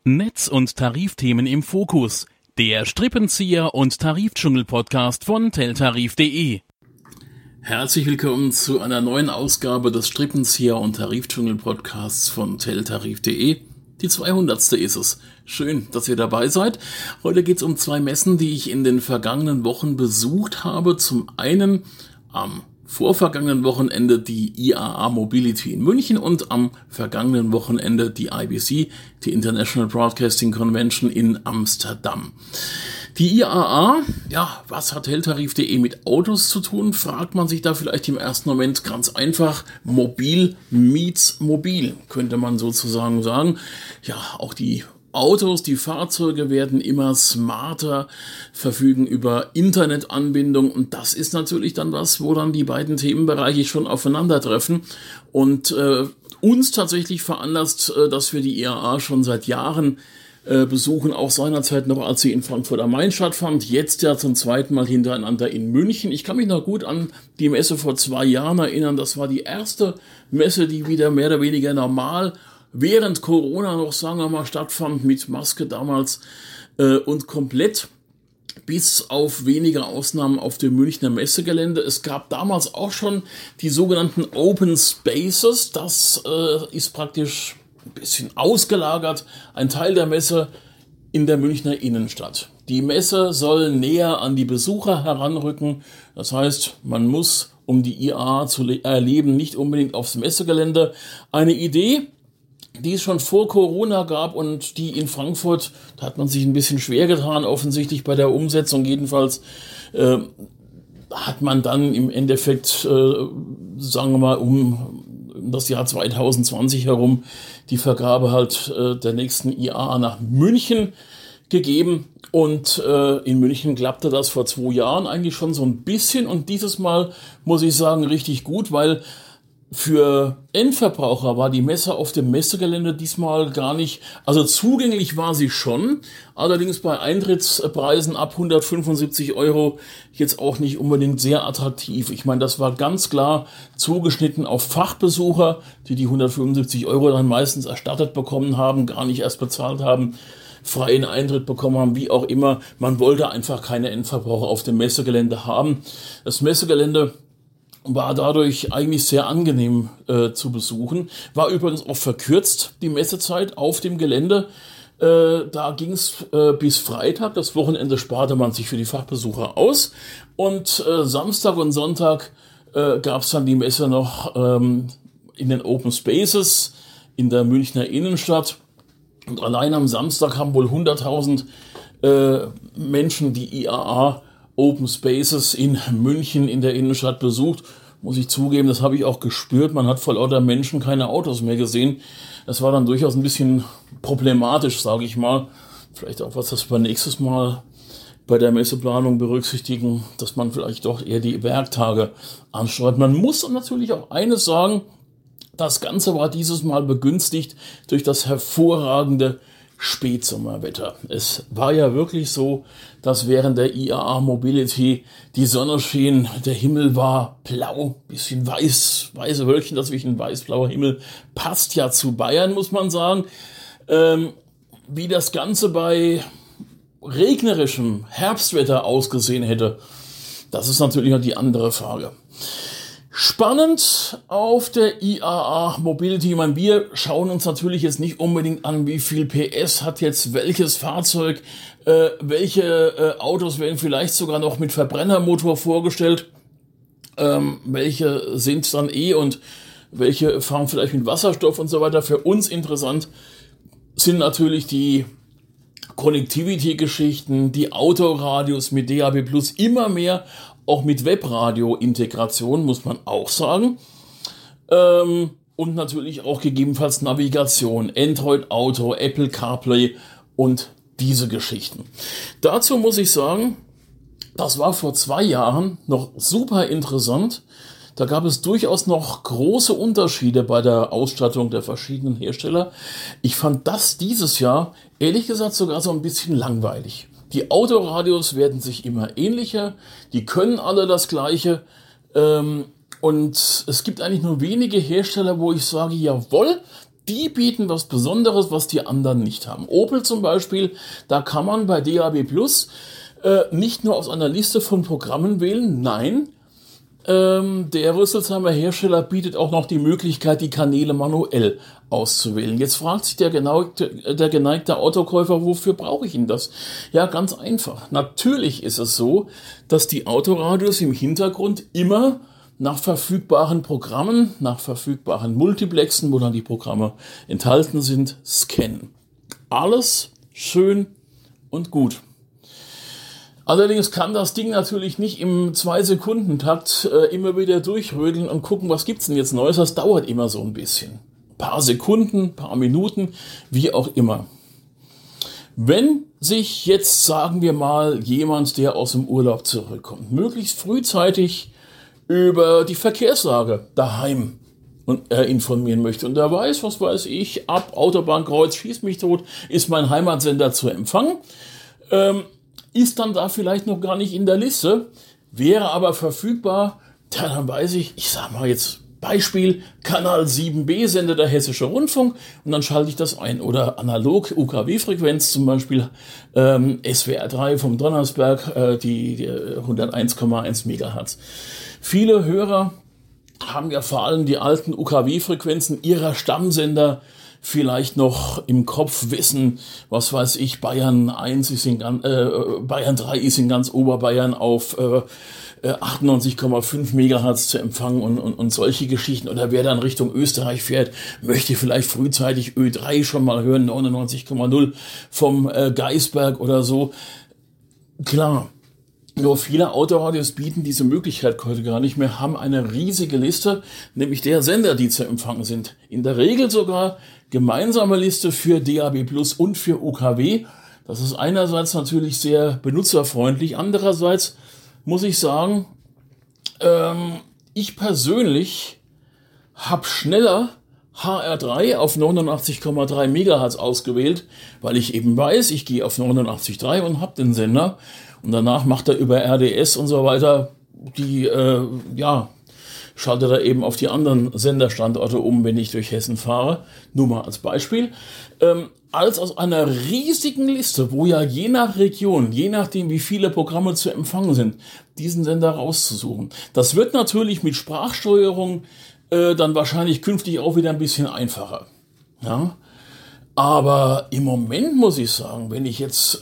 Netz- und Tarifthemen im Fokus. Der Strippenzieher und Tarifdschungel-Podcast von teltarif.de. Herzlich willkommen zu einer neuen Ausgabe des Strippenzieher und Tarifdschungel-Podcasts von teltarif.de. Die 200. ist es. Schön, dass ihr dabei seid. Heute geht es um zwei Messen, die ich in den vergangenen Wochen besucht habe. Zum einen am vorvergangenen Wochenende die IAA Mobility in München und am vergangenen Wochenende die IBC, die International Broadcasting Convention in Amsterdam. Die IAA, ja, was hat teltarif.de mit Autos zu tun, fragt man sich da vielleicht im ersten Moment ganz einfach. Mobil meets mobil, könnte man sozusagen sagen. Ja, auch die Autos, die Fahrzeuge werden immer smarter, verfügen über Internetanbindung und das ist natürlich dann was, wo dann die beiden Themenbereiche schon aufeinandertreffen und uns tatsächlich veranlasst, dass wir die IAA schon seit Jahren besuchen, auch seinerzeit noch, als sie in Frankfurt am Main stattfand, jetzt ja zum zweiten Mal hintereinander in München. Ich kann mich noch gut an die Messe vor 2 Jahren erinnern, das war die erste Messe, die wieder mehr oder weniger normal während Corona noch, sagen wir mal, stattfand, mit Maske damals und komplett bis auf wenige Ausnahmen auf dem Münchner Messegelände. Es gab damals auch schon die sogenannten Open Spaces. Das ist praktisch ein bisschen ausgelagert, ein Teil der Messe in der Münchner Innenstadt. Die Messe soll näher an die Besucher heranrücken. Das heißt, man muss, um die IAA zu erleben, nicht unbedingt aufs Messegelände. Eine Idee, die es schon vor Corona gab und die in Frankfurt, da hat man sich ein bisschen schwer getan, offensichtlich bei der Umsetzung. Jedenfalls hat man dann im Endeffekt, sagen wir mal, um das Jahr 2020 herum die Vergabe halt der nächsten IAA nach München gegeben. Und in München klappte das vor 2 Jahren eigentlich schon so ein bisschen. Und dieses Mal, muss ich sagen, richtig gut, weil für Endverbraucher war die Messe auf dem Messegelände diesmal gar nicht, also zugänglich war sie schon, allerdings bei Eintrittspreisen ab 175 € jetzt auch nicht unbedingt sehr attraktiv. Ich meine, das war ganz klar zugeschnitten auf Fachbesucher, die 175 € dann meistens erstattet bekommen haben, gar nicht erst bezahlt haben, freien Eintritt bekommen haben, wie auch immer. Man wollte einfach keine Endverbraucher auf dem Messegelände haben. Das Messegelände war dadurch eigentlich sehr angenehm zu besuchen. War übrigens auch verkürzt, die Messezeit auf dem Gelände. Da ging es bis Freitag. Das Wochenende sparte man sich für die Fachbesucher aus. Und Samstag und Sonntag gab es dann die Messe noch in den Open Spaces in der Münchner Innenstadt. Und allein am Samstag haben wohl 100.000 Menschen die IAA Open Spaces in München in der Innenstadt besucht. Muss ich zugeben, das habe ich auch gespürt. Man hat vor lauter Menschen keine Autos mehr gesehen. Das war dann durchaus ein bisschen problematisch, sage ich mal. Vielleicht auch was, das wir nächstes Mal bei der Messeplanung berücksichtigen, dass man vielleicht doch eher die Werktage ansteuert. Man muss natürlich auch eines sagen, das Ganze war dieses Mal begünstigt durch das hervorragende Spätsommerwetter. Es war ja wirklich so, dass während der IAA Mobility die Sonne schien, der Himmel war blau, bisschen weiße Wölkchen dazwischen, weiß-blauer Himmel, passt ja zu Bayern, muss man sagen. Wie das Ganze bei regnerischem Herbstwetter ausgesehen hätte, das ist natürlich noch die andere Frage. Spannend auf der IAA Mobility. Ich meine, wir schauen uns natürlich jetzt nicht unbedingt an, wie viel PS hat jetzt welches Fahrzeug, welche Autos werden vielleicht sogar noch mit Verbrennermotor vorgestellt, welche sind dann und welche fahren vielleicht mit Wasserstoff und so weiter. Für uns interessant sind natürlich die Connectivity-Geschichten, die Autoradios mit DAB+, immer mehr auch mit Webradio-Integration, muss man auch sagen. Und natürlich auch gegebenenfalls Navigation, Android Auto, Apple CarPlay und diese Geschichten. Dazu muss ich sagen, das war vor 2 Jahren noch super interessant. Da gab es durchaus noch große Unterschiede bei der Ausstattung der verschiedenen Hersteller. Ich fand das dieses Jahr, ehrlich gesagt, sogar so ein bisschen langweilig. Die Autoradios werden sich immer ähnlicher, die können alle das Gleiche und es gibt eigentlich nur wenige Hersteller, wo ich sage, jawohl, Die bieten was Besonderes, was die anderen nicht haben. Opel zum Beispiel, da kann man bei DAB+ nicht nur aus einer Liste von Programmen wählen, nein, der Rüsselsheimer Hersteller bietet auch noch die Möglichkeit, die Kanäle manuell auszuwählen. Jetzt fragt sich der geneigte Autokäufer, wofür brauche ich denn das? Ja, ganz einfach. Natürlich ist es so, dass die Autoradios im Hintergrund immer nach verfügbaren Programmen, nach verfügbaren Multiplexen, wo dann die Programme enthalten sind, scannen. Alles schön und gut. Allerdings kann das Ding natürlich nicht im 2-Sekunden-Takt immer wieder durchrödeln und gucken, was gibt's denn jetzt Neues. Das dauert immer so ein bisschen. Paar Sekunden, paar Minuten, wie auch immer. Wenn sich jetzt, sagen wir mal, jemand, der aus dem Urlaub zurückkommt, möglichst frühzeitig über die Verkehrslage daheim informieren möchte und der weiß, was weiß ich, ab Autobahnkreuz, schieß mich tot, ist mein Heimatsender zu empfangen, ist dann da vielleicht noch gar nicht in der Liste, wäre aber verfügbar, dann weiß ich sag mal jetzt Beispiel, Kanal 7b sendet der Hessische Rundfunk und dann schalte ich das ein. Oder analog UKW-Frequenz, zum Beispiel SWR 3 vom Donnersberg, die 101,1 Megahertz. Viele Hörer haben ja vor allem die alten UKW-Frequenzen ihrer Stammsender vielleicht noch im Kopf, wissen, was weiß ich, Bayern 3 ist in ganz Oberbayern auf 98,5 Megahertz zu empfangen und solche Geschichten. Oder wer dann Richtung Österreich fährt, möchte vielleicht frühzeitig Ö3 schon mal hören, 99,0 vom Geisberg oder so. Klar, nur viele Autoradios bieten diese Möglichkeit heute gar nicht mehr, haben eine riesige Liste, nämlich der Sender, die zu empfangen sind. In der Regel sogar gemeinsame Liste für DAB+ und für UKW. Das ist einerseits natürlich sehr benutzerfreundlich, andererseits muss ich sagen, ich persönlich habe schneller HR3 auf 89,3 Megahertz ausgewählt, weil ich eben weiß, ich gehe auf 89,3 und habe den Sender und danach macht er über RDS und so weiter schaltet er eben auf die anderen Senderstandorte um, wenn ich durch Hessen fahre. Nur mal als Beispiel. Als aus einer riesigen Liste, wo ja je nach Region, je nachdem wie viele Programme zu empfangen sind, diesen Sender rauszusuchen. Das wird natürlich mit Sprachsteuerung dann wahrscheinlich künftig auch wieder ein bisschen einfacher. Ja? Aber im Moment muss ich sagen, wenn ich jetzt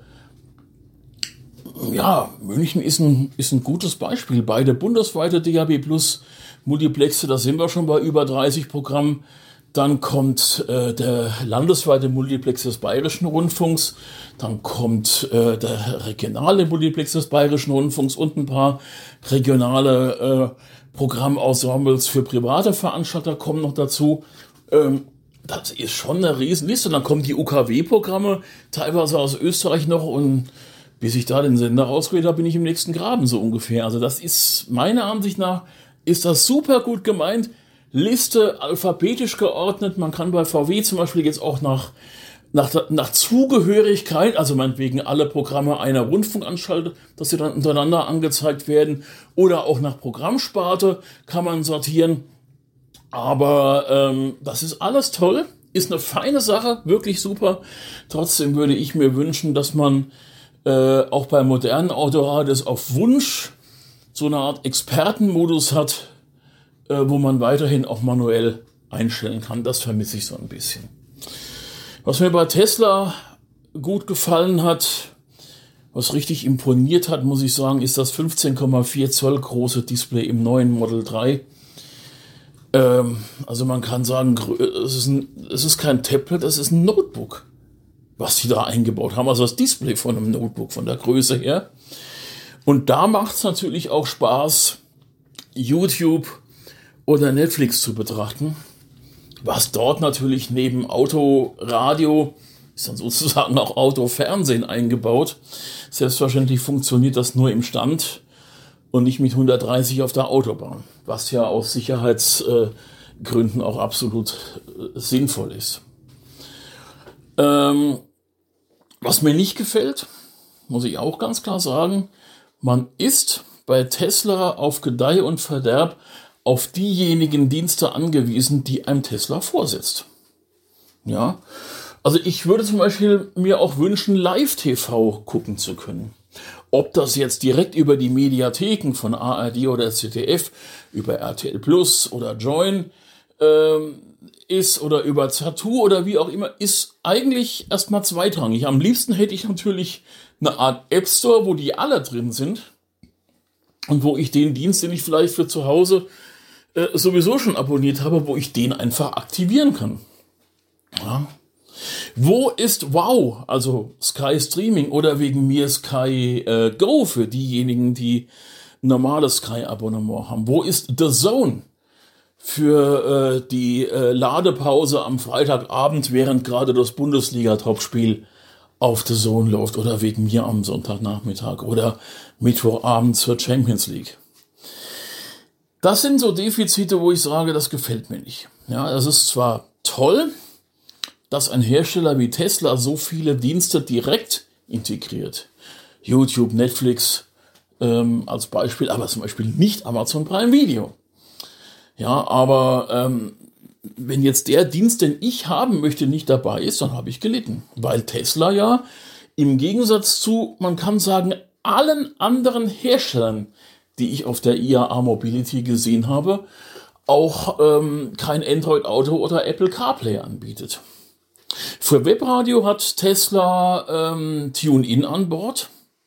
München ist ein gutes Beispiel. Beide bundesweite DAB+ Multiplexe, da sind wir schon bei über 30 Programmen. Dann kommt der landesweite Multiplex des Bayerischen Rundfunks. Dann kommt der regionale Multiplex des Bayerischen Rundfunks und ein paar regionale Programmensembles für private Veranstalter kommen noch dazu. Das ist schon eine Riesenliste. Dann kommen die UKW-Programme, teilweise aus Österreich noch, und bis ich da den Sender rausgewählt habe, bin ich im nächsten Graben so ungefähr. Also das ist, meiner Ansicht nach, ist das super gut gemeint. Liste alphabetisch geordnet. Man kann bei VW zum Beispiel jetzt auch nach Zugehörigkeit, also meinetwegen alle Programme einer Rundfunkanstalt, dass sie dann untereinander angezeigt werden, oder auch nach Programmsparte kann man sortieren. Aber das ist alles toll, ist eine feine Sache, wirklich super. Trotzdem würde ich mir wünschen, dass man auch bei modernen Autoradios auf Wunsch so eine Art Expertenmodus hat, wo man weiterhin auch manuell einstellen kann. Das vermisse ich so ein bisschen. Was mir bei Tesla gut gefallen hat, was richtig imponiert hat, muss ich sagen, ist das 15,4 Zoll große Display im neuen Model 3. Also man kann sagen, es ist kein Tablet, es ist ein Notebook, was sie da eingebaut haben. Also das Display von einem Notebook, von der Größe her. Und da macht es natürlich auch Spaß, YouTube oder Netflix zu betrachten, was dort natürlich neben Autoradio ist dann sozusagen auch Autofernsehen eingebaut. Selbstverständlich funktioniert das nur im Stand und nicht mit 130 auf der Autobahn, was ja aus Sicherheitsgründen auch absolut sinnvoll ist. Was mir nicht gefällt, muss ich auch ganz klar sagen, man ist bei Tesla auf Gedeih und Verderb auf diejenigen Dienste angewiesen, die einem Tesla vorsetzt. Ja, also ich würde zum Beispiel mir auch wünschen, Live-TV gucken zu können. Ob das jetzt direkt über die Mediatheken von ARD oder ZDF, über RTL Plus oder Join ist oder über Zattoo oder wie auch immer, ist eigentlich erstmal zweitrangig. Am liebsten hätte ich natürlich eine Art App Store, wo die alle drin sind und wo ich den Dienst, den ich vielleicht für zu Hause sowieso schon abonniert habe, wo ich den einfach aktivieren kann. Ja. Wo ist Wow, also Sky Streaming oder wegen mir Sky Go für diejenigen, die ein normales Sky-Abonnement haben? Wo ist The Zone für die Ladepause am Freitagabend, während gerade das Bundesliga-Topspiel auf The Zone läuft oder wegen mir am Sonntagnachmittag oder Mittwochabend zur Champions League? Das sind so Defizite, wo ich sage, das gefällt mir nicht. Ja, das ist zwar toll, dass ein Hersteller wie Tesla so viele Dienste direkt integriert. YouTube, Netflix als Beispiel, aber zum Beispiel nicht Amazon Prime Video. Ja, aber wenn jetzt der Dienst, den ich haben möchte, nicht dabei ist, dann habe ich gelitten. Weil Tesla ja im Gegensatz zu, man kann sagen, allen anderen Herstellern, die ich auf der IAA Mobility gesehen habe, auch kein Android Auto oder Apple CarPlay anbietet. Für Webradio hat Tesla TuneIn an Bord.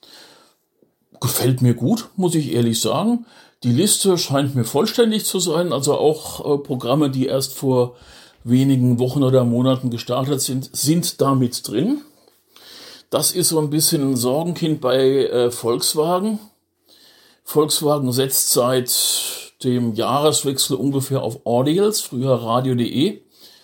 Gefällt mir gut, muss ich ehrlich sagen. Die Liste scheint mir vollständig zu sein, also auch Programme, die erst vor wenigen Wochen oder Monaten gestartet sind da mit drin. Das ist so ein bisschen ein Sorgenkind bei Volkswagen. Volkswagen setzt seit dem Jahreswechsel ungefähr auf Audials, früher Radio.de.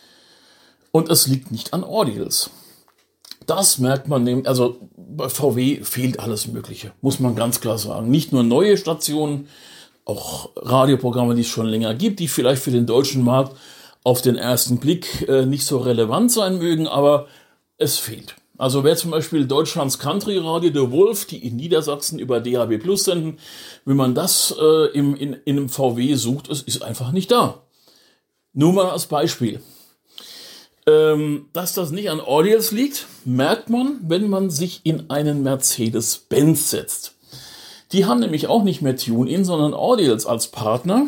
Und es liegt nicht an Audials. Das merkt man nämlich, also bei VW fehlt alles Mögliche, muss man ganz klar sagen. Nicht nur neue Stationen, auch Radioprogramme, die es schon länger gibt, die vielleicht für den deutschen Markt auf den ersten Blick nicht so relevant sein mögen, aber es fehlt. Also wer zum Beispiel Deutschlands Country Radio, The Wolf, die in Niedersachsen über DAB Plus senden, wenn man das in einem VW sucht, es ist einfach nicht da. Nur mal als Beispiel. Dass das nicht an Audials liegt, merkt man, wenn man sich in einen Mercedes-Benz setzt. Die haben nämlich auch nicht mehr TuneIn, sondern Audials als Partner.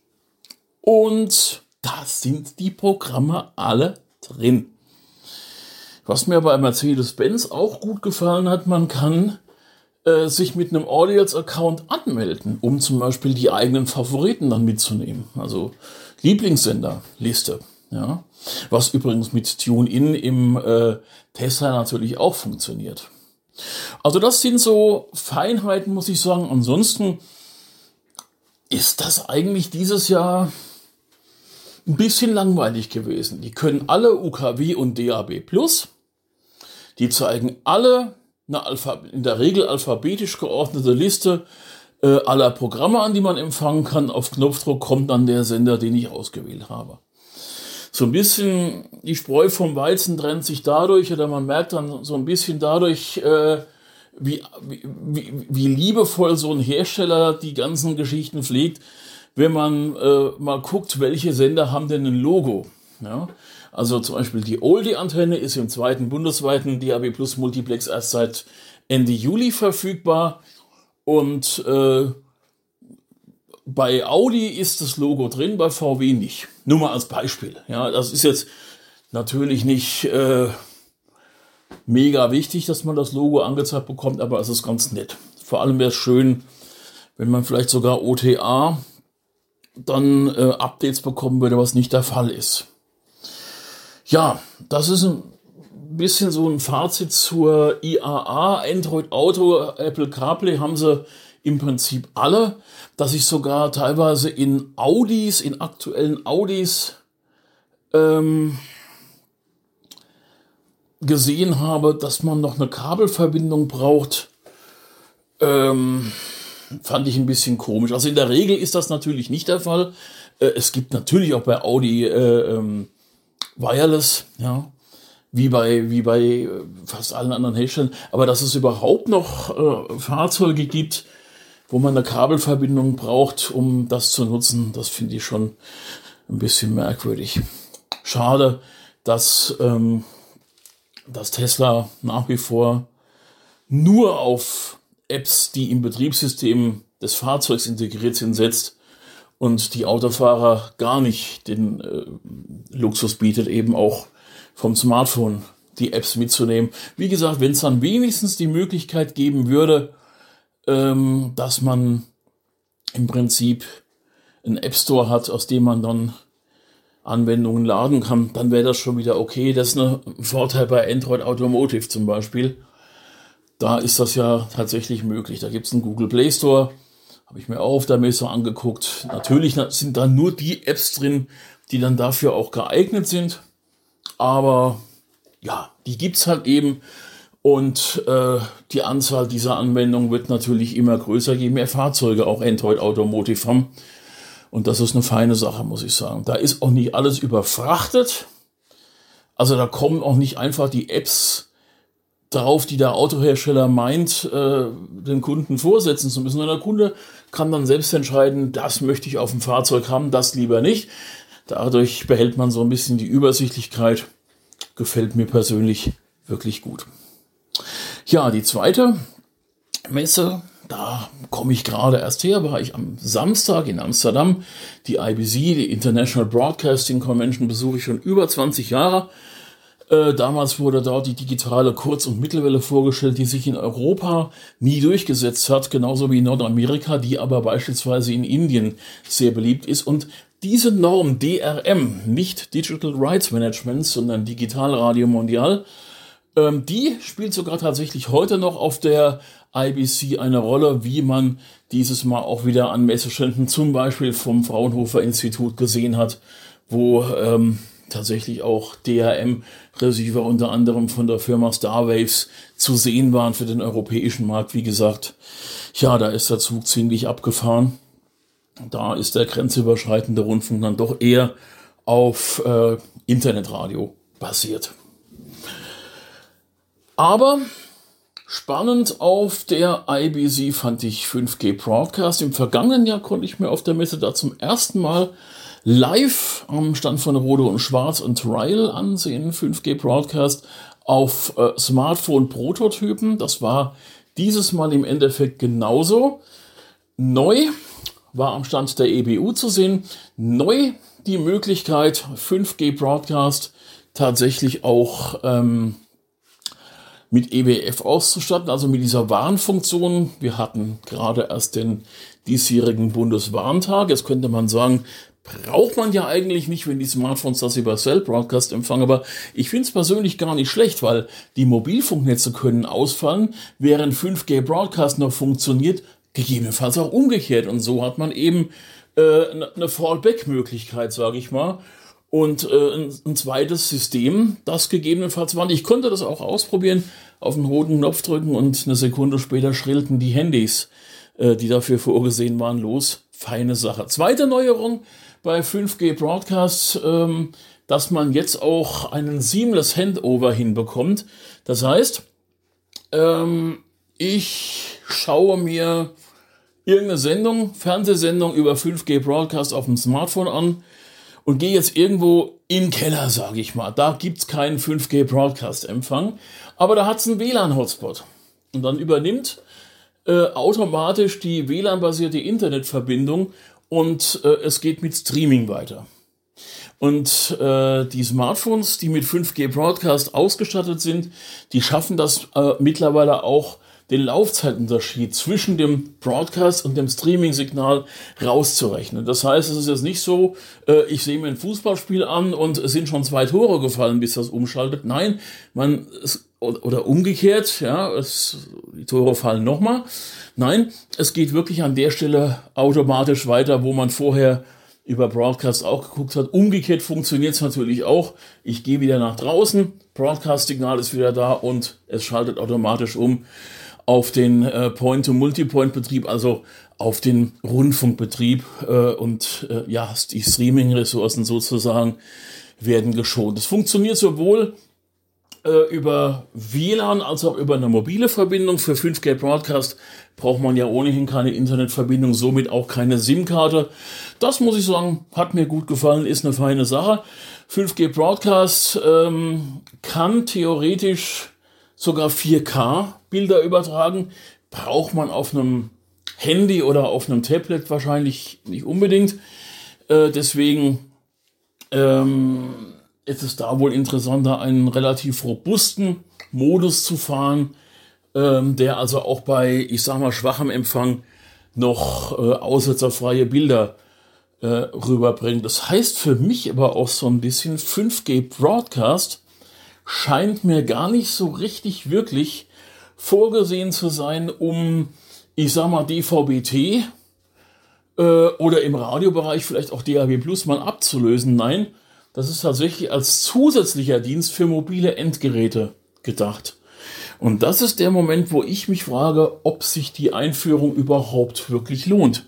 Und da sind die Programme alle drin. Was mir bei Mercedes-Benz auch gut gefallen hat, man kann sich mit einem Audials-Account anmelden, um zum Beispiel die eigenen Favoriten dann mitzunehmen. Also Lieblingssender-Liste. Ja. Was übrigens mit TuneIn im Tesla natürlich auch funktioniert. Also das sind so Feinheiten, muss ich sagen. Ansonsten ist das eigentlich dieses Jahr ein bisschen langweilig gewesen. Die können alle UKW und DAB+. Die zeigen alle eine in der Regel alphabetisch geordnete Liste aller Programme an, die man empfangen kann. Auf Knopfdruck kommt dann der Sender, den ich ausgewählt habe. So ein bisschen die Spreu vom Weizen trennt sich dadurch, oder man merkt dann so ein bisschen dadurch, wie liebevoll so ein Hersteller die ganzen Geschichten pflegt, wenn man mal guckt, welche Sender haben denn ein Logo. Ja? Also zum Beispiel die Oldie-Antenne ist im zweiten bundesweiten DAB Plus Multiplex erst seit Ende Juli verfügbar und bei Audi ist das Logo drin, bei VW nicht. Nur mal als Beispiel. Ja, das ist jetzt natürlich nicht mega wichtig, dass man das Logo angezeigt bekommt, aber es ist ganz nett. Vor allem wäre es schön, wenn man vielleicht sogar OTA dann Updates bekommen würde, was nicht der Fall ist. Ja, das ist ein bisschen so ein Fazit zur IAA. Android Auto, Apple CarPlay haben sie im Prinzip alle, dass ich sogar teilweise in aktuellen Audis gesehen habe, dass man noch eine Kabelverbindung braucht. Fand ich ein bisschen komisch. Also in der Regel ist das natürlich nicht der Fall. Es gibt natürlich auch bei Audi Wireless, ja, wie bei fast allen anderen Herstellern. Aber dass es überhaupt noch Fahrzeuge gibt, wo man eine Kabelverbindung braucht, um das zu nutzen, das finde ich schon ein bisschen merkwürdig. Schade, dass Tesla nach wie vor nur auf Apps, die im Betriebssystem des Fahrzeugs integriert sind, setzt und die Autofahrer gar nicht den Luxus bietet, eben auch vom Smartphone die Apps mitzunehmen. Wie gesagt, wenn es dann wenigstens die Möglichkeit geben würde, dass man im Prinzip einen App Store hat, aus dem man dann Anwendungen laden kann, dann wäre das schon wieder okay. Das ist ein Vorteil bei Android Automotive zum Beispiel. Da ist das ja tatsächlich möglich. Da gibt es einen Google Play Store, habe ich mir auch auf der Messe angeguckt. Natürlich sind da nur die Apps drin, die dann dafür auch geeignet sind. Aber ja, die gibt's halt eben. Und die Anzahl dieser Anwendungen wird natürlich immer größer, je mehr Fahrzeuge auch Android Automotive haben. Und das ist eine feine Sache, muss ich sagen. Da ist auch nicht alles überfrachtet. Also da kommen auch nicht einfach die Apps drauf, die der Autohersteller meint, den Kunden vorsetzen zu müssen. Und der Kunde kann dann selbst entscheiden, das möchte ich auf dem Fahrzeug haben, das lieber nicht. Dadurch behält man so ein bisschen die Übersichtlichkeit. Gefällt mir persönlich wirklich gut. Ja, die zweite Messe, da komme ich gerade erst her, war ich am Samstag in Amsterdam. Die IBC, die International Broadcasting Convention, besuche ich schon über 20 Jahre. Damals wurde dort die digitale Kurz- und Mittelwelle vorgestellt, die sich in Europa nie durchgesetzt hat, genauso wie in Nordamerika, die aber beispielsweise in Indien sehr beliebt ist. Und diese Norm DRM, nicht Digital Rights Management, sondern Digitalradio Mondial, die spielt sogar tatsächlich heute noch auf der IBC eine Rolle, wie man dieses Mal auch wieder an Messeständen zum Beispiel vom Fraunhofer Institut gesehen hat, wo tatsächlich auch DRM-Receiver unter anderem von der Firma Starwaves zu sehen waren für den europäischen Markt. Wie gesagt, ja, da ist der Zug ziemlich abgefahren. Da ist der grenzüberschreitende Rundfunk dann doch eher auf Internetradio basiert. Aber spannend auf der IBC fand ich 5G Broadcast. Im vergangenen Jahr konnte ich mir auf der Messe da zum ersten Mal live am Stand von Rode und Schwarz und Trial ansehen. 5G Broadcast auf Smartphone-Prototypen. Das war dieses Mal im Endeffekt genauso. Neu war am Stand der EBU zu sehen. Neu die Möglichkeit, 5G Broadcast tatsächlich auch mit EWF auszustatten, also mit dieser Warnfunktion. Wir hatten gerade erst den diesjährigen Bundeswarntag. Jetzt könnte man sagen, braucht man ja eigentlich nicht, wenn die Smartphones das über Cell Broadcast empfangen. Aber ich finde es persönlich gar nicht schlecht, weil die Mobilfunknetze können ausfallen, während 5G Broadcast noch funktioniert, gegebenenfalls auch umgekehrt. Und so hat man eben eine Fallback-Möglichkeit, sage ich mal. Und ein zweites System, das gegebenenfalls war. Ich konnte das auch ausprobieren, auf den roten Knopf drücken und eine Sekunde später schrillten die Handys, die dafür vorgesehen waren, los. Feine Sache. Zweite Neuerung bei 5G Broadcast, dass man jetzt auch einen Seamless Handover hinbekommt. Das heißt, ich schaue mir irgendeine Sendung, Fernsehsendung über 5G Broadcast auf dem Smartphone an und gehe jetzt irgendwo in den Keller, sage ich mal. Da gibt's keinen 5G Broadcast-Empfang, aber da hat's einen WLAN-Hotspot. Und dann übernimmt automatisch die WLAN-basierte Internetverbindung und es geht mit Streaming weiter. Und die Smartphones, die mit 5G Broadcast ausgestattet sind, die schaffen das mittlerweile auch, den Laufzeitunterschied zwischen dem Broadcast und dem Streaming-Signal rauszurechnen. Das heißt, es ist jetzt nicht so, ich sehe mir ein Fußballspiel an und es sind schon 2 Tore gefallen, bis das umschaltet. Nein, oder umgekehrt, ja, die Tore fallen nochmal. Nein, es geht wirklich an der Stelle automatisch weiter, wo man vorher über Broadcast auch geguckt hat. Umgekehrt funktioniert es natürlich auch. Ich gehe wieder nach draußen, Broadcast-Signal ist wieder da und es schaltet automatisch um auf den Point-to-Multipoint-Betrieb, also auf den Rundfunkbetrieb und die Streaming-Ressourcen sozusagen werden geschont. Es funktioniert sowohl über WLAN als auch über eine mobile Verbindung. Für 5G Broadcast braucht man ja ohnehin keine Internetverbindung, somit auch keine SIM-Karte. Das muss ich sagen, hat mir gut gefallen, ist eine feine Sache. 5G Broadcast kann theoretisch sogar 4K Bilder übertragen. Braucht man auf einem Handy oder auf einem Tablet wahrscheinlich nicht unbedingt. Deswegen ist es da wohl interessanter, einen relativ robusten Modus zu fahren, der also auch bei, ich sag mal, schwachem Empfang noch aussetzerfreie Bilder rüberbringt. Das heißt für mich aber auch so ein bisschen, 5G Broadcast scheint mir gar nicht so richtig wirklich vorgesehen zu sein, um, ich sag mal, DVB-T oder im Radiobereich vielleicht auch DAB Plus mal abzulösen. Nein, das ist tatsächlich als zusätzlicher Dienst für mobile Endgeräte gedacht. Und das ist der Moment, wo ich mich frage, ob sich die Einführung überhaupt wirklich lohnt.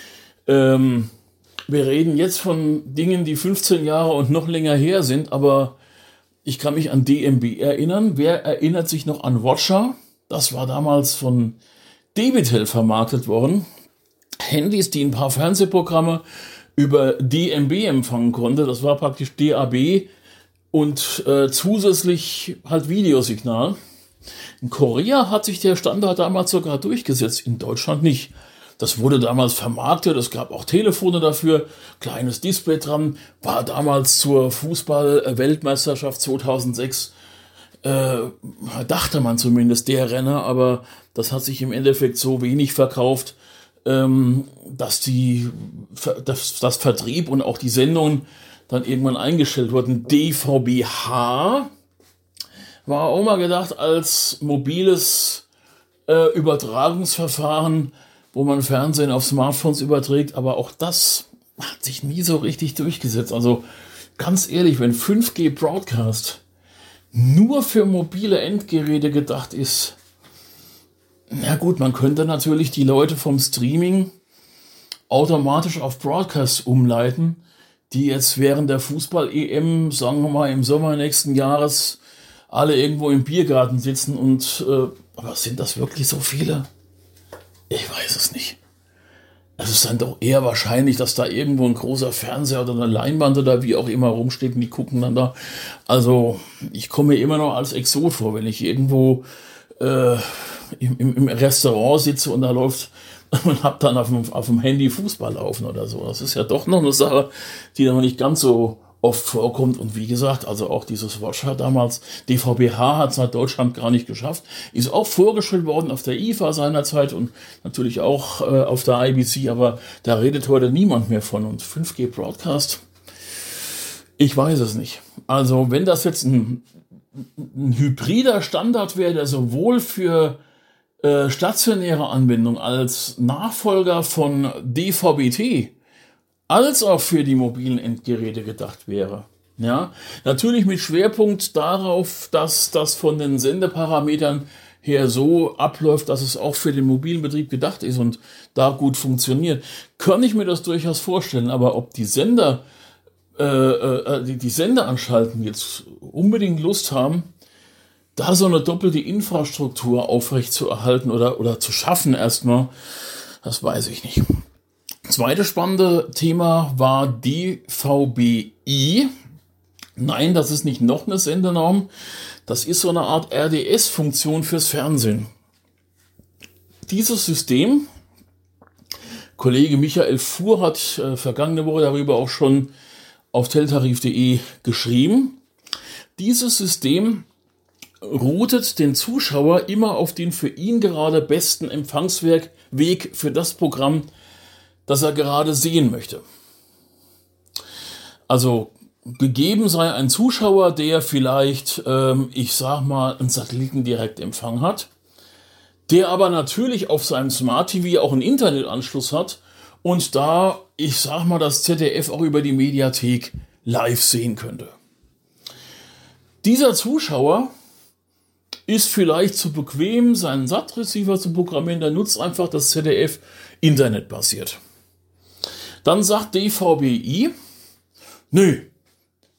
Wir reden jetzt von Dingen, die 15 Jahre und noch länger her sind, aber ich kann mich an DMB erinnern. Wer erinnert sich noch an Watcher? Das war damals von Debitel vermarktet worden. Handys, die ein paar Fernsehprogramme über DMB empfangen konnte. Das war praktisch DAB und zusätzlich halt Videosignal. In Korea hat sich der Standard damals sogar durchgesetzt, in Deutschland nicht. Das wurde damals vermarktet, es gab auch Telefone dafür, kleines Display dran, war damals zur Fußball-Weltmeisterschaft 2006, dachte man zumindest, der Renner, aber das hat sich im Endeffekt so wenig verkauft, dass das Vertrieb und auch die Sendungen dann irgendwann eingestellt wurden. DVB-H war auch mal gedacht als mobiles Übertragungsverfahren, wo man Fernsehen auf Smartphones überträgt, aber auch das hat sich nie so richtig durchgesetzt. Also ganz ehrlich, wenn 5G Broadcast nur für mobile Endgeräte gedacht ist, na gut, man könnte natürlich die Leute vom Streaming automatisch auf Broadcast umleiten, die jetzt während der Fußball-EM, sagen wir mal im Sommer nächsten Jahres, alle irgendwo im Biergarten sitzen und, aber sind das wirklich so viele? Ich weiß es nicht. Es ist dann doch eher wahrscheinlich, dass da irgendwo ein großer Fernseher oder eine Leinwand oder wie auch immer rumsteht und die gucken dann da. Also ich komme mir immer noch als Exot vor, wenn ich irgendwo im Restaurant sitze und da läuft und hab dann auf dem Handy Fußball laufen oder so. Das ist ja doch noch eine Sache, die noch nicht ganz so oft vorkommt. Und wie gesagt, also auch dieses Watcher damals, DVB-H hat es nach Deutschland gar nicht geschafft, ist auch vorgestellt worden auf der IFA seinerzeit und natürlich auch auf der IBC, aber da redet heute niemand mehr von. Und 5G Broadcast, ich weiß es nicht. Also wenn das jetzt ein hybrider Standard wäre, der sowohl für stationäre Anwendung als Nachfolger von DVB-T als auch für die mobilen Endgeräte gedacht wäre. Ja, natürlich mit Schwerpunkt darauf, dass das von den Sendeparametern her so abläuft, dass es auch für den mobilen Betrieb gedacht ist und da gut funktioniert, kann ich mir das durchaus vorstellen. Aber ob die Sender, die Sendeanstalten jetzt unbedingt Lust haben, da so eine doppelte Infrastruktur aufrecht zu erhalten oder zu schaffen erstmal, das weiß ich nicht. Zweites spannende Thema war DVB-I. Nein, das ist nicht noch eine Sendenorm. Das ist so eine Art RDS-Funktion fürs Fernsehen. Dieses System, Kollege Michael Fuhr hat vergangene Woche darüber auch schon auf teltarif.de geschrieben. Dieses System routet den Zuschauer immer auf den für ihn gerade besten Empfangsweg für das Programm, das er gerade sehen möchte. Also gegeben sei ein Zuschauer, der vielleicht, ich sag mal, einen Satellitendirektempfang hat, der aber natürlich auf seinem Smart TV auch einen Internetanschluss hat und da, ich sag mal, das ZDF auch über die Mediathek live sehen könnte. Dieser Zuschauer ist vielleicht zu bequem, seinen SAT-Receiver zu programmieren, der nutzt einfach das ZDF internetbasiert. Dann sagt DVB-I, nö,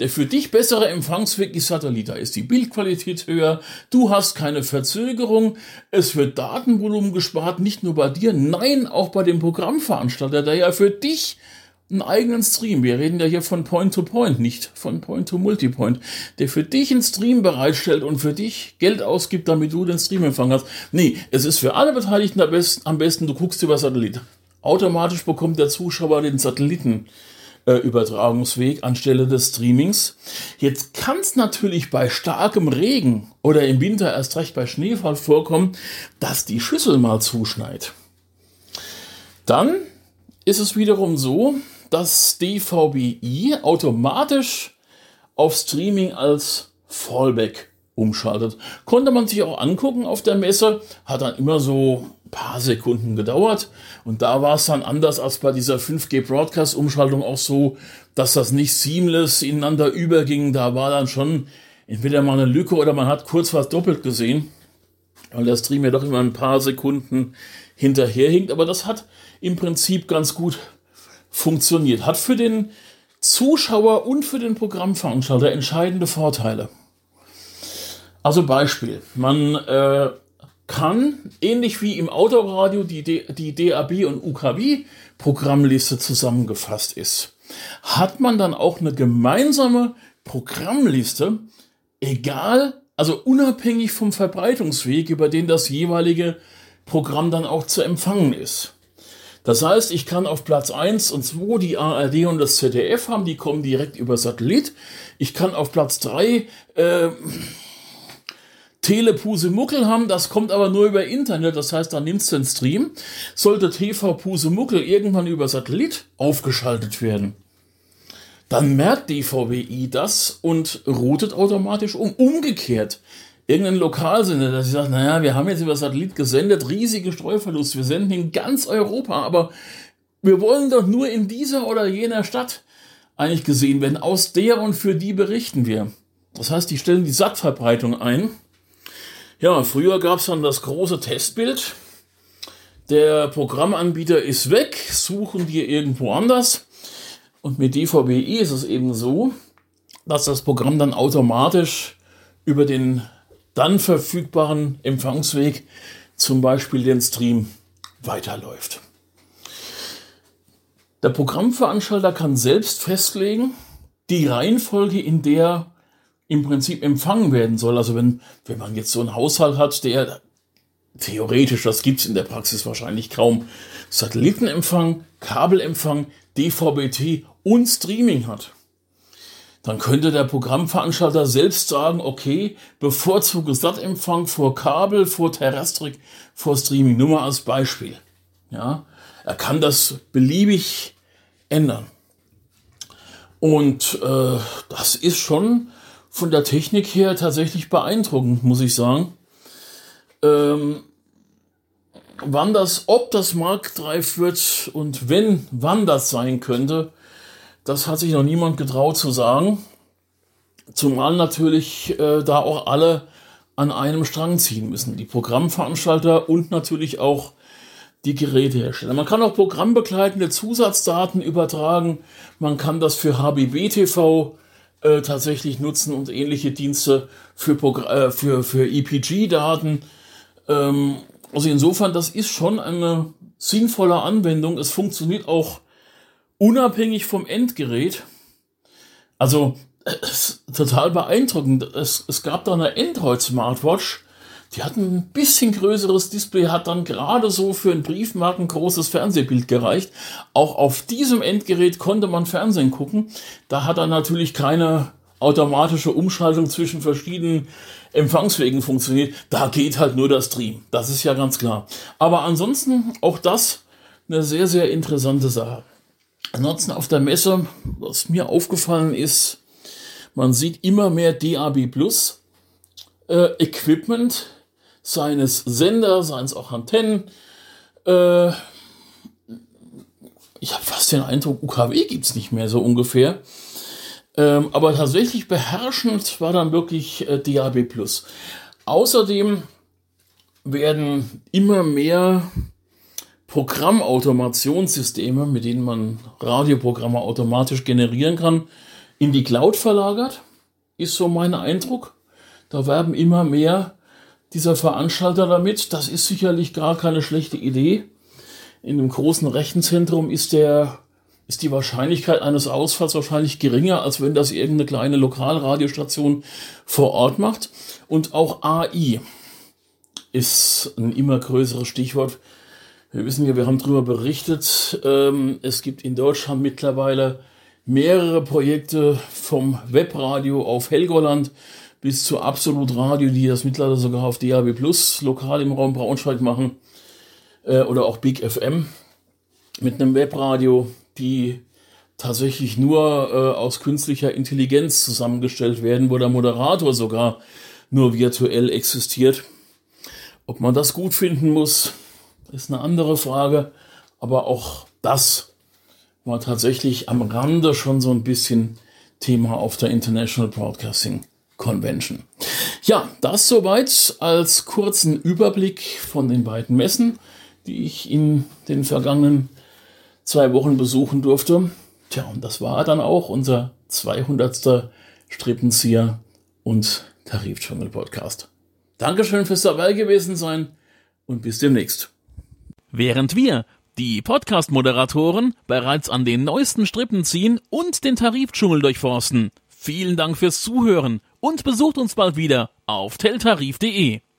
Der für dich bessere Empfangsweg ist Satellit. Da ist die Bildqualität höher, du hast keine Verzögerung, es wird Datenvolumen gespart, nicht nur bei dir, nein, auch bei dem Programmveranstalter, der ja für dich einen eigenen Stream, wir reden ja hier von Point-to-Point, nicht von Point-to-Multipoint, der für dich einen Stream bereitstellt und für dich Geld ausgibt, damit du den Streamempfang hast. Nee, es ist für alle Beteiligten am besten, du guckst über Satellit. Automatisch bekommt der Zuschauer den Satellitenübertragungsweg anstelle des Streamings. Jetzt kann es natürlich bei starkem Regen oder im Winter erst recht bei Schneefall vorkommen, dass die Schüssel mal zuschneit. Dann ist es wiederum so, dass DVB-I automatisch auf Streaming als Fallback umschaltet. Konnte man sich auch angucken auf der Messe, hat dann immer so ein paar Sekunden gedauert und da war es dann anders als bei dieser 5G Broadcast Umschaltung auch so, dass das nicht seamless ineinander überging. Da war dann schon entweder mal eine Lücke oder man hat kurz was doppelt gesehen, weil der Stream ja doch immer ein paar Sekunden hinterherhinkt, aber das hat im Prinzip ganz gut funktioniert. Hat für den Zuschauer und für den Programmveranstalter entscheidende Vorteile. Also Beispiel, man kann, ähnlich wie im Autoradio die DAB und UKW Programmliste zusammengefasst ist, hat man dann auch eine gemeinsame Programmliste, egal, also unabhängig vom Verbreitungsweg, über den das jeweilige Programm dann auch zu empfangen ist. Das heißt, ich kann auf Platz 1 und 2 die ARD und das ZDF haben, die kommen direkt über Satellit. Ich kann auf Platz 3 Tele Pusemuckel haben, das kommt aber nur über Internet, das heißt, da nimmst du den Stream. Sollte TV Pusemuckel irgendwann über Satellit aufgeschaltet werden, dann merkt DVB-I das und routet automatisch um. Umgekehrt, irgendein Lokalsender, der sagt, naja, wir haben jetzt über Satellit gesendet, riesige Streuverlust, wir senden in ganz Europa, aber wir wollen doch nur in dieser oder jener Stadt eigentlich gesehen werden. Aus der und für die berichten wir. Das heißt, die stellen die Sattverbreitung ein. Ja, früher gab es dann das große Testbild. Der Programmanbieter ist weg, suchen wir irgendwo anders. Und mit DVB-I ist es eben so, dass das Programm dann automatisch über den dann verfügbaren Empfangsweg, zum Beispiel den Stream, weiterläuft. Der Programmveranstalter kann selbst festlegen, die Reihenfolge, in der im Prinzip empfangen werden soll. Also wenn man jetzt so einen Haushalt hat, der theoretisch, das gibt es in der Praxis wahrscheinlich kaum, Satellitenempfang, Kabelempfang, DVB-T und Streaming hat, dann könnte der Programmveranstalter selbst sagen, okay, bevorzuge Sattempfang vor Kabel, vor Terrestrik, vor Streaming. Nur mal als Beispiel. Ja, er kann das beliebig ändern. Und das ist schon von der Technik her tatsächlich beeindruckend, muss ich sagen. Ob das marktreif wird und wann das sein könnte, das hat sich noch niemand getraut zu sagen. Zumal natürlich da auch alle an einem Strang ziehen müssen. Die Programmveranstalter und natürlich auch die Gerätehersteller. Man kann auch programmbegleitende Zusatzdaten übertragen. Man kann das für HBB-TV tatsächlich nutzen und ähnliche Dienste für EPG-Daten. Also insofern, das ist schon eine sinnvolle Anwendung. Es funktioniert auch unabhängig vom Endgerät. Also total beeindruckend. Es gab da eine Android-Smartwatch, die hat ein bisschen größeres Display, hat dann gerade so für ein Briefmarken großes Fernsehbild gereicht. Auch auf diesem Endgerät konnte man Fernsehen gucken. Da hat dann natürlich keine automatische Umschaltung zwischen verschiedenen Empfangswegen funktioniert. Da geht halt nur der Stream. Das ist ja ganz klar. Aber ansonsten auch das eine sehr, sehr interessante Sache. Ansonsten auf der Messe, was mir aufgefallen ist, man sieht immer mehr DAB+ Equipment, seines Sender, seines auch Antennen. Ich habe fast den Eindruck, UKW gibt's nicht mehr so ungefähr. Aber tatsächlich beherrschend war dann wirklich DAB+. Außerdem werden immer mehr Programmautomationssysteme, mit denen man Radioprogramme automatisch generieren kann, in die Cloud verlagert, ist so mein Eindruck. Da werben immer mehr dieser Veranstalter damit. Das ist sicherlich gar keine schlechte Idee. In einem großen Rechenzentrum ist die Wahrscheinlichkeit eines Ausfalls wahrscheinlich geringer, als wenn das irgendeine kleine Lokalradiostation vor Ort macht. Und auch AI ist ein immer größeres Stichwort. Wir wissen ja, wir haben darüber berichtet, es gibt in Deutschland mittlerweile mehrere Projekte vom Webradio auf Helgoland bis zu Absolut Radio, die das mittlerweile sogar auf DAB+ lokal im Raum Braunschweig machen, oder auch Big FM mit einem Webradio, die tatsächlich nur aus künstlicher Intelligenz zusammengestellt werden, wo der Moderator sogar nur virtuell existiert. Ob man das gut finden muss, ist eine andere Frage, aber auch das war tatsächlich am Rande schon so ein bisschen Thema auf der International Broadcasting Convention. Ja, das soweit als kurzen Überblick von den beiden Messen, die ich in den vergangenen 2 Wochen besuchen durfte. Tja, und das war dann auch unser 200. Strippenzieher und Tarifdschungel Podcast. Dankeschön fürs dabei gewesen sein und bis demnächst. Während wir, die Podcast-Moderatoren, bereits an den neuesten Strippen ziehen und den Tarifdschungel durchforsten. Vielen Dank fürs Zuhören und besucht uns bald wieder auf teltarif.de.